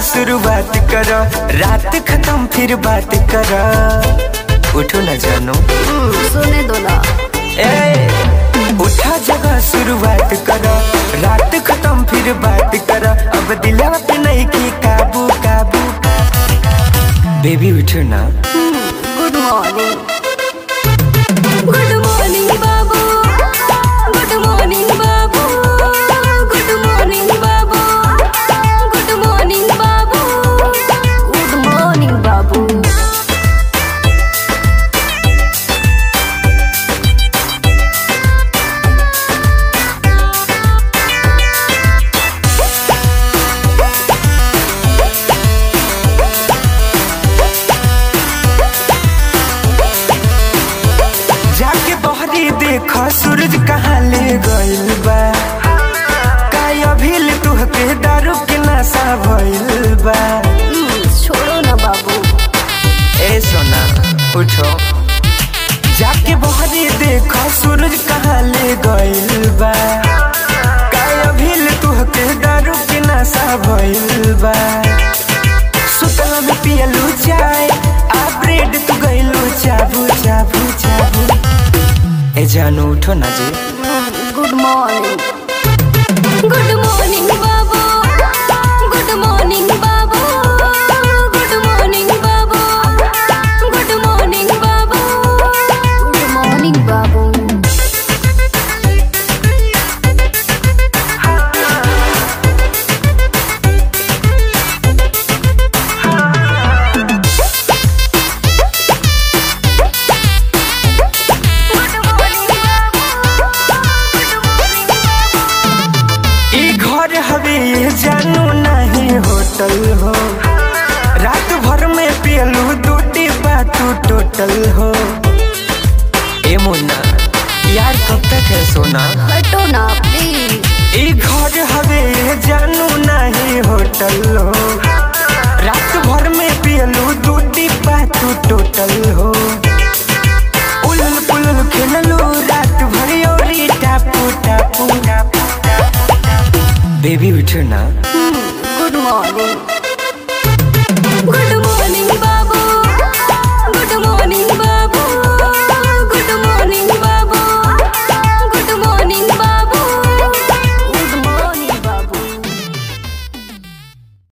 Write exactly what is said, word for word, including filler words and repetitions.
शुरुआत करो, रात खत्म फिर बात करो। उठो न जानो, सुने दो ना। ए उठा जगह शुरुआत करो, रात खत्म फिर बात करो। अब दिलवा पे नहीं की काबू काबू। बेबी उठो ना। गुड मॉर्निंग गुड मॉर्निंग बाबू, गुड मॉर्निंग बाबू, गुड मॉर्निंग बाबू, गुड मॉर्निंग बाबू, गुड मॉर्निंग बाबू। जाके बहरी देखो सूरज कहाँ ले गइल बा। काई अभिल तुहके दारू के नशा भइल बा। छोड़ो ना बाबू। ए सोना उठो, जाके बहरी देखो सूरज कहाँ ले गइल बा। काई अभिल तुहके दारू के नशा भइल बा। सुतला में पियलू चाय आ ब्रेड तू गइलू चाबू चाबू चाबू। ए जानू उठो ना जी। गुड मॉर्निंग गुड मॉर्निंग बाबू, गुड मॉर्निंग बाबू, गुड मॉर्निंग बाबू, गुड मॉर्निंग बाबू, गुड मॉर्निंग बाबू। हवे जानू नहीं होटल हो, रात भर में पियलू दू डिब्बा तू टोटल हो। ए मुन्ना यार कब तक है सोना। हटो ना प्लीज। ई घर हवे जानू नहीं होटल हो, रात भर में पियलू दू डिब्बा तू टोटल हो। उलल पुलल खेललू रात भर ओरी टापू टापू। बेबी उठो ना। Good morning